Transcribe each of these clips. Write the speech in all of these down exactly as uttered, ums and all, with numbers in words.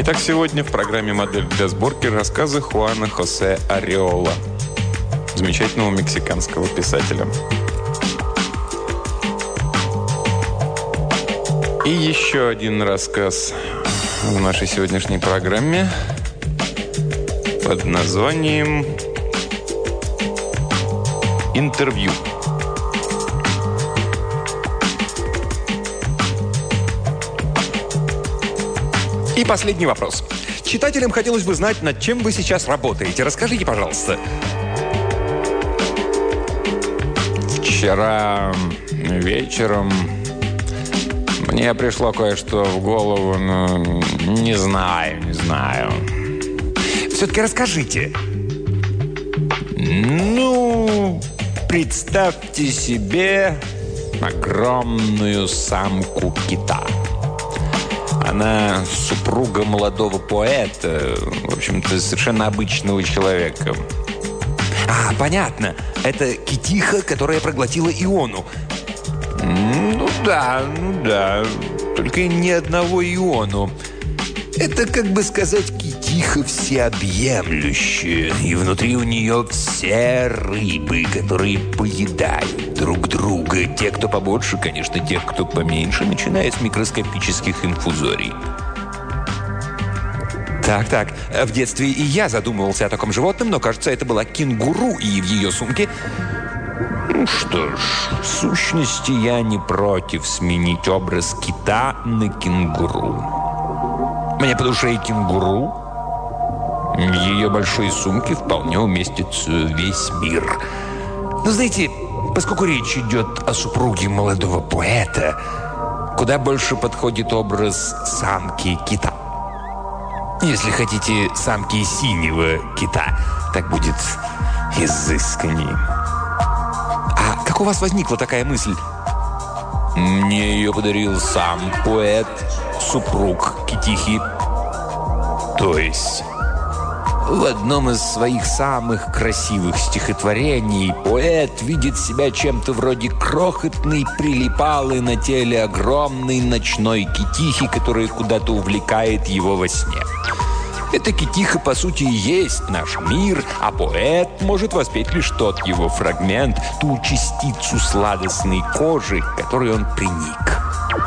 Итак, сегодня в программе «Модель для сборки» рассказы Хуана Хосе Ареола, замечательного мексиканского писателя. И еще один рассказ в нашей сегодняшней программе под названием «Интервью». И последний вопрос. Читателям хотелось бы знать, над чем вы сейчас работаете. Расскажите, пожалуйста. Вчера вечером мне пришло кое-что в голову, но не знаю, не знаю. Все-таки расскажите. Ну, представьте себе огромную самку кита. Она супруга молодого поэта, в общем-то, совершенно обычного человека. А, понятно. Это китиха, которая проглотила Иону. Ну да, ну да. Только ни одного Иону. Это, как бы сказать, китиха всеобъемлющая. И внутри у нее все рыбы, которые поедают друг друга. Те, кто побольше, конечно, тех, кто поменьше, начиная с микроскопических инфузорий. Так, так. В детстве и я задумывался о таком животном, но, кажется, это была кенгуру, и в ее сумке... Ну что ж, в сущности, я не против сменить образ кита на кенгуру. Мне по душе и кенгуру. В ее большой сумке вполне уместится весь мир. Но знаете, поскольку речь идет о супруге молодого поэта, куда больше подходит образ самки кита. Если хотите, самки синего кита. Так будет изысканней. А как у вас возникла такая мысль? Мне ее подарил сам поэт, супруг китихи. То есть, в одном из своих самых красивых стихотворений поэт видит себя чем-то вроде крохотной прилипалы на теле огромной ночной китихи, которая куда-то увлекает его во сне. Эта китиха, по сути, и есть наш мир, а поэт может воспеть лишь тот его фрагмент, ту частицу сладостной кожи, к которой он приник.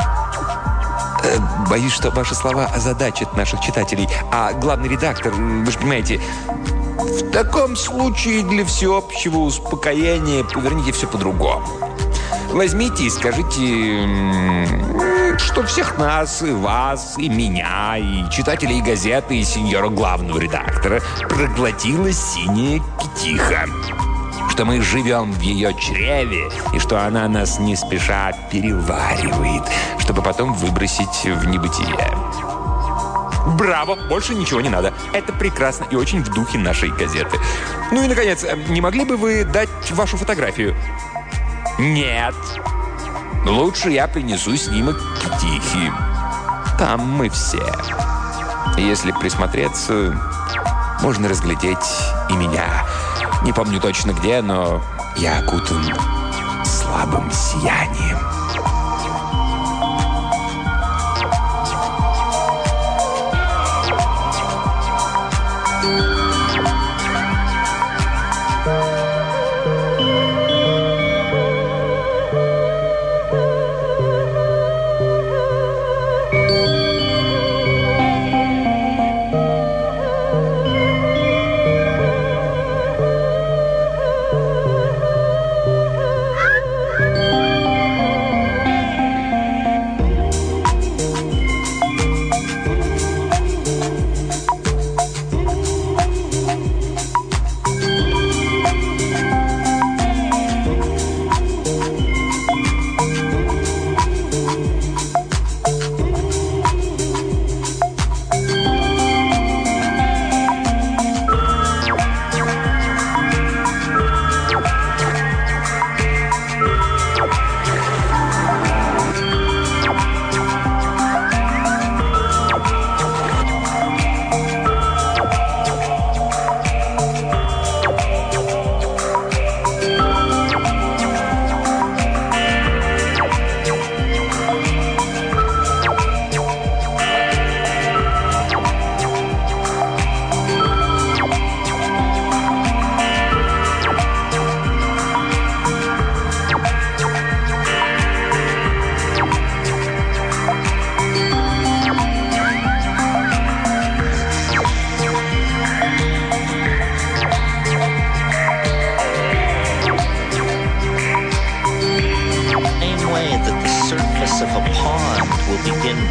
Боюсь, что ваши слова озадачат наших читателей. А главный редактор, вы же понимаете, в таком случае для всеобщего успокоения поверните все по-другому. Возьмите и скажите, что всех нас, и вас, и меня, и читателей газеты, и сеньора главного редактора проглотила синяя китиха. Что мы живем в ее чреве, и что она нас не спеша переваривает, чтобы потом выбросить в небытие. Браво! Больше ничего не надо. Это прекрасно и очень в духе нашей газеты. Ну и, наконец, не могли бы вы дать вашу фотографию? Нет. Лучше я принесу снимок китихи. Там мы все. Если присмотреться, можно разглядеть и меня. Не помню точно где, но я окутан слабым сиянием.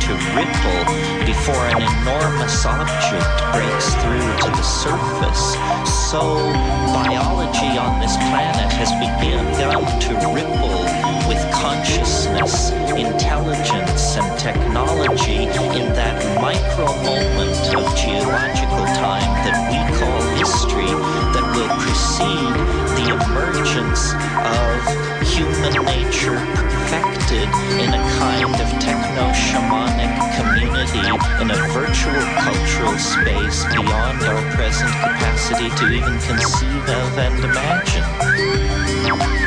to ripple before an enormous object breaks through to the surface, so biology on this planet has begun to ripple with consciousness, intelligence, and technology in that micro moment of geological time that we call history, that will precede the emergence of human nature perfected in a kind of techno-shamanic community in a virtual cultural space beyond our present capacity to even conceive of and imagine.